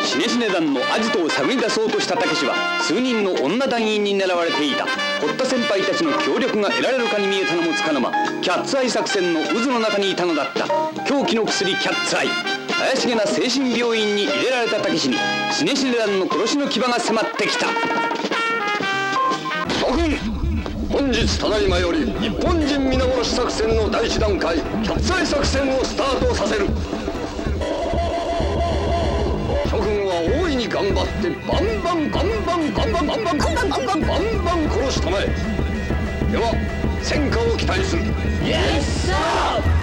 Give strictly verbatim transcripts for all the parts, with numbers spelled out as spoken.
シネシネ団のアジトを探り出そうとしたたけしは数人の女団員に狙われていた。堀田先輩たちの協力が得られるかに見えたのもつかの間、キャッツアイ作戦の渦の中にいたのだった。狂気の薬キャッツアイ。怪しげな精神病院に入れられたたけしにシネシネ団の殺しの牙が迫ってきた。 諸君、本日ただいまより日本人皆殺し作戦の第一段階キャッツアイ作戦をスタートさせる。諸君は大いに頑張ってバンバンバンバンバンバンバンバンバンバンバンバンバンバン殺したまえ。では戦果を期待する。イエスサー。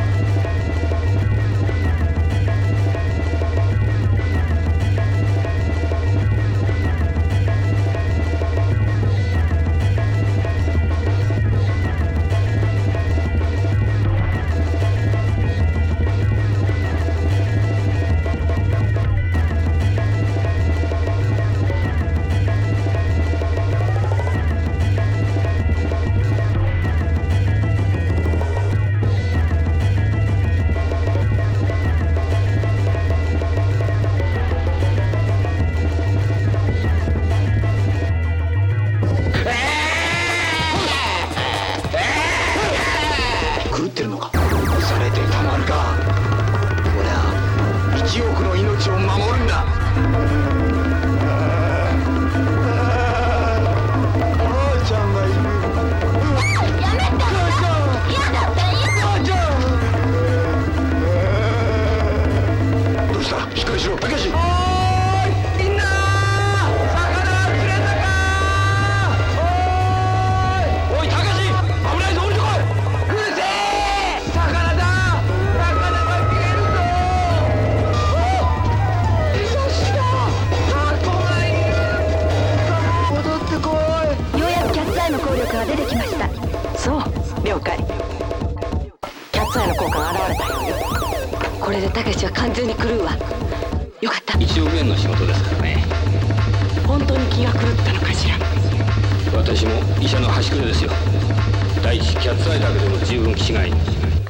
これでたけしは完全に狂うわ。よかった。 いちおくえんの仕事ですからね。 本当に気が狂ったのかしら。 私も医者の端くれですよ。第一キャッツアイだけでも十分気違い。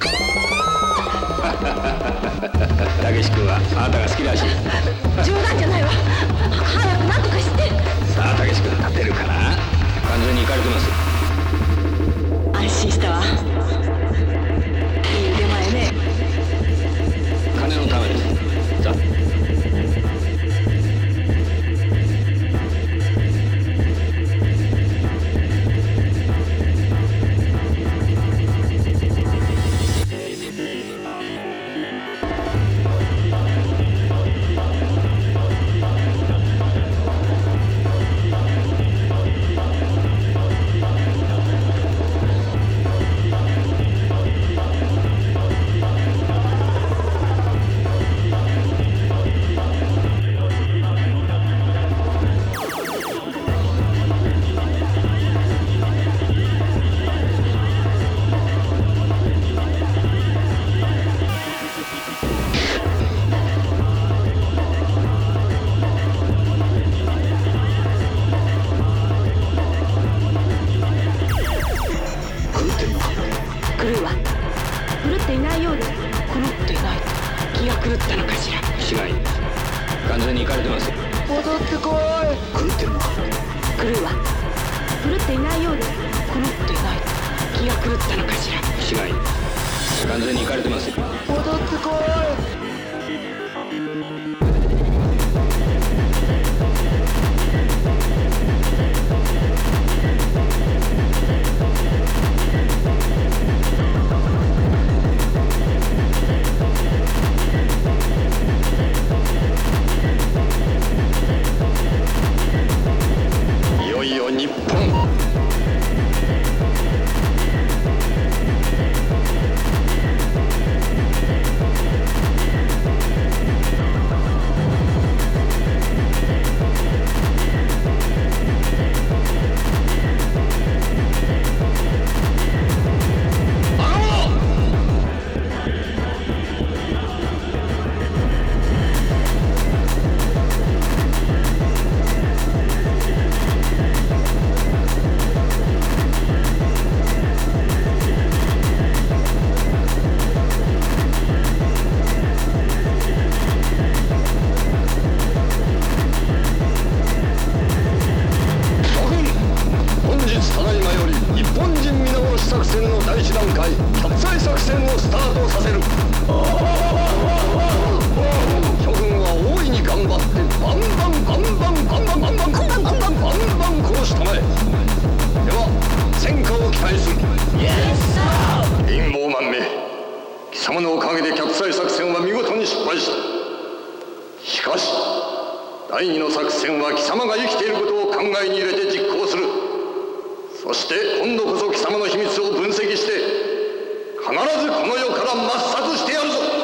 たけし君はあなたが好きらしい。 冗談じゃないわ。早く何とかして。 さあたけし君立てるかな。完全にイカれてます。 安心したわ。いい腕前ね。 金のためです。さあスタートさせる。諸軍は大いに頑張ってバンバンバンバンバンバンバンバンバンバンバンバンバンバン殺したまえ。では戦果を期待する。イエスサー。陰謀満め、貴様のおかげでキャッツアイ作戦は見事に失敗した。しかし第二の作戦は貴様が生きていることを考えに入れて実行する。そして今度こそ貴様の秘密を分析して必ずこの世から抹殺してやるぞ。